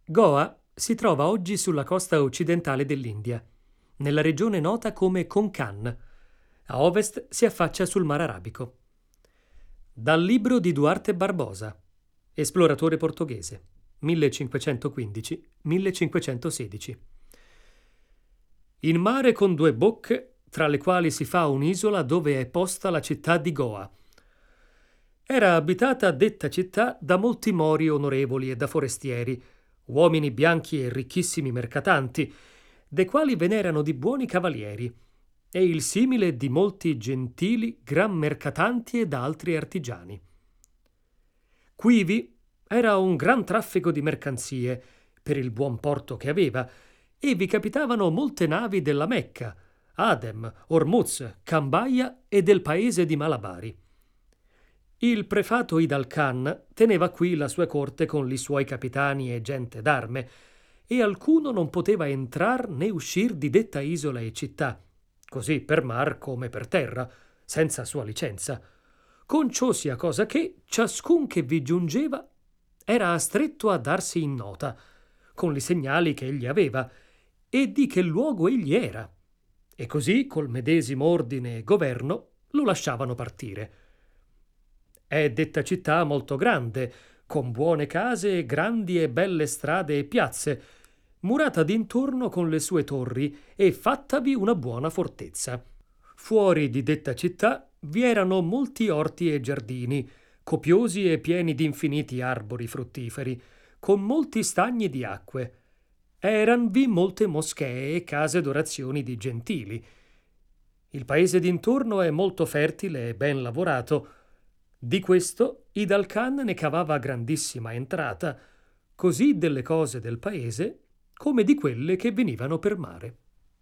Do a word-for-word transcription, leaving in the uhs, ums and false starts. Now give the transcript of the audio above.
Goa si trova oggi sulla costa occidentale dell'India, nella regione nota come Konkan. A ovest si affaccia sul Mar Arabico. Dal libro di Duarte Barbosa, esploratore portoghese, millecinquecentoquindici-millecinquecentosedici. In mare con due bocche, tra le quali si fa un'isola dove è posta la città di Goa. Era abitata detta città da molti mori onorevoli e da forestieri, uomini bianchi e ricchissimi mercatanti, dei quali ve n'erano di buoni cavalieri, e il simile di molti gentili gran mercatanti ed altri artigiani. Quivi era un gran traffico di mercanzie, per il buon porto che aveva, e vi capitavano molte navi della Mecca, Adem, Ormuz, Cambaia e del paese di Malabari. Il prefato Idal Khan teneva qui la sua corte con li suoi capitani e gente d'arme, e alcuno non poteva entrar né uscir di detta isola e città, così per mar come per terra, senza sua licenza, con ciò sia cosa che ciascun che vi giungeva era astretto a darsi in nota, con li segnali che egli aveva, e di che luogo egli era, e così col medesimo ordine e governo lo lasciavano partire. È detta città molto grande, con buone case, grandi e belle strade e piazze, murata d'intorno con le sue torri e fattavi una buona fortezza. Fuori di detta città vi erano molti orti e giardini, copiosi e pieni di infiniti arbori fruttiferi, con molti stagni di acque. Eranvi molte moschee e case d'orazioni di gentili. Il paese d'intorno è molto fertile e ben lavorato. Di questo Idal Khan ne cavava grandissima entrata, così delle cose del paese come di quelle che venivano per mare.